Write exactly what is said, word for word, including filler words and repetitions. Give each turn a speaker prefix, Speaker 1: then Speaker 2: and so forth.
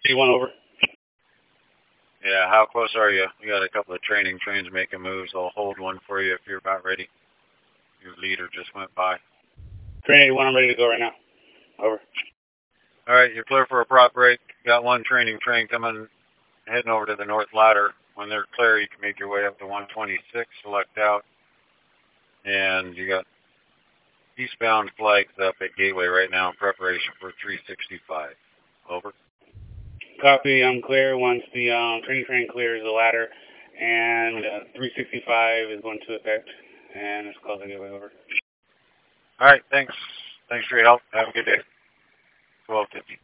Speaker 1: C one over.
Speaker 2: Yeah, how close are you? We got a couple of training trains making moves. I'll hold one for you if you're about ready. Your leader just went by.
Speaker 1: Train eighty-one, I'm ready to go right now. Over.
Speaker 2: All right, you're clear for a prop break. Got one training train coming, heading over to the north ladder. When they're clear, you can make your way up to one twenty-six, select out. And you got eastbound flags up at Gateway right now in preparation for three sixty-five. Over.
Speaker 1: Copy, I'm clear. Once the um, training train clears the ladder, and uh, three sixty-five is going to effect, and it's called the Gateway. Over.
Speaker 2: All right, thanks. Thanks for your help. Have a good day. twelve fifty.